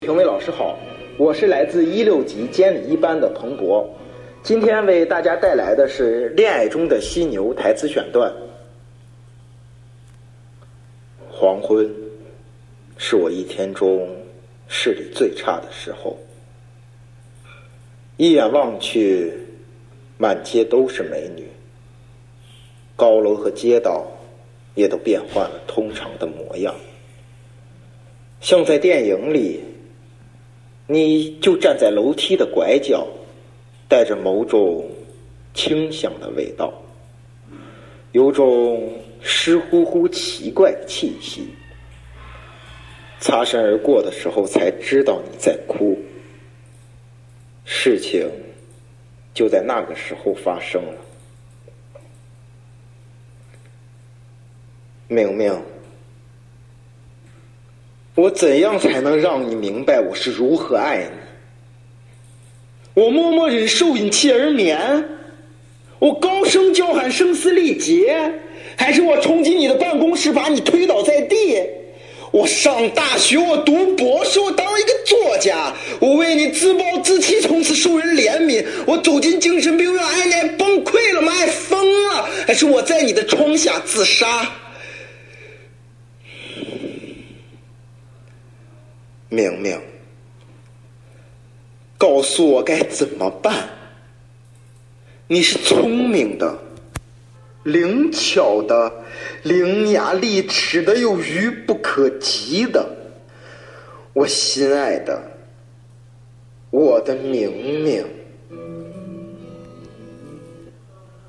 评委老师好，我是来自16级监理一班的彭博，今天为大家带来的是《恋爱中的犀牛》台词选段。黄昏是我一天中视力最差的时候，一眼望去，满街都是美女，高楼和街道也都变换了通常的模样，像在电影里，你就站在楼梯的拐角，带着某种清香的味道，有种湿乎乎奇怪的气息。擦身而过的时候才知道你在哭，事情就在那个时候发生了。明明，我怎样才能让你明白我是如何爱你？我默默忍受隐气而眠，我高声叫喊声嘶力竭，还是我冲进你的办公室把你推倒在地？我上大学，我读博士，我当一个作家，我为你自暴自弃，从此受人怜悯。我走进精神病院，爱你爱崩溃了吗？爱疯了？还是我在你的窗下自杀？明明，告诉我该怎么办？你是聪明的，灵巧的，伶牙俐齿的，又愚不可及的，我心爱的，我的明明。